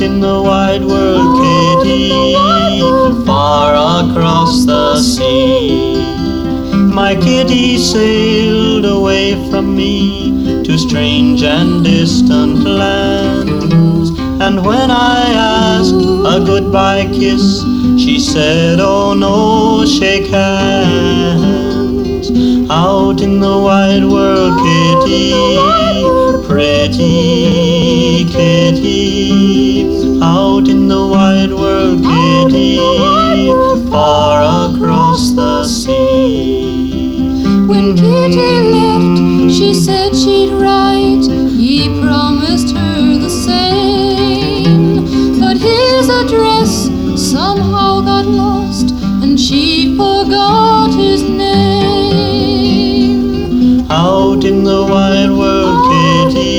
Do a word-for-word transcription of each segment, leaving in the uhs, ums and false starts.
in the wide world, Kitty, far across the sea. My kitty sailed away from me to strange and distant lands, and when I asked a goodbye kiss, she said, oh no, shake hands. Out in the wide world, Kitty, pretty kitty. Out in the wide world, Kitty, far across the sea. When Kitty left, she said she'd write. He promised her the same, but his address somehow got lost, and she forgot his name. Out in the wide world, Kitty,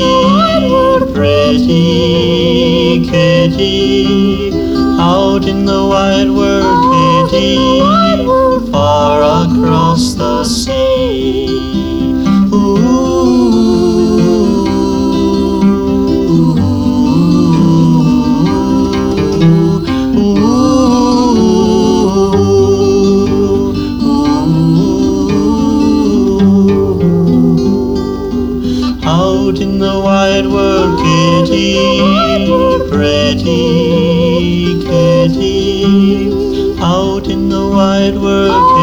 pretty kitty. Out in the wide world, Kitty, far across the sea. Ooh, ooh, ooh. Out in the wide world, Kitty, pretty kitty. Out in the wide world,